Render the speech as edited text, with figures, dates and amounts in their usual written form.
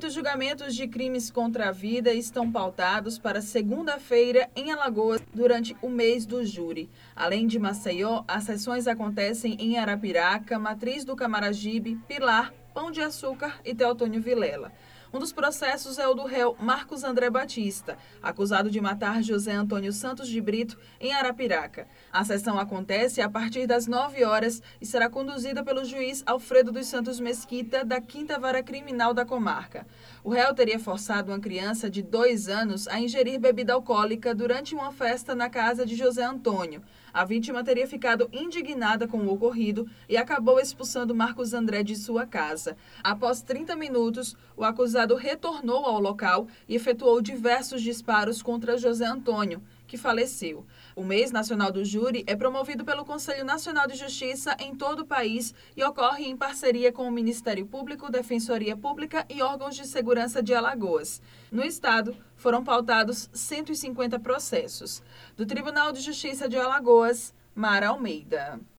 Os julgamentos de crimes contra a vida estão pautados para segunda-feira em Alagoas durante o mês do júri. Além de Maceió, as sessões acontecem em Arapiraca, Matriz do Camaragibe, Pilar, Pão de Açúcar e Teotônio Vilela. Um dos processos é o do réu Marcos André Batista, acusado de matar José Antônio Santos de Brito em Arapiraca. A sessão acontece a partir das 9 horas e será conduzida pelo juiz Alfredo dos Santos Mesquita, da 5ª Vara Criminal da comarca. O réu teria forçado uma criança de 2 anos a ingerir bebida alcoólica durante uma festa na casa de José Antônio. A vítima teria ficado indignada com o ocorrido e acabou expulsando Marcos André de sua casa. Após 30 minutos, o acusado retornou ao local e efetuou diversos disparos contra José Antônio, que faleceu. O Mês Nacional do Júri é promovido pelo Conselho Nacional de Justiça em todo o país e ocorre em parceria com o Ministério Público, Defensoria Pública e órgãos de segurança de Alagoas. No estado, foram pautados 150 processos. Do Tribunal de Justiça de Alagoas, Mara Almeida.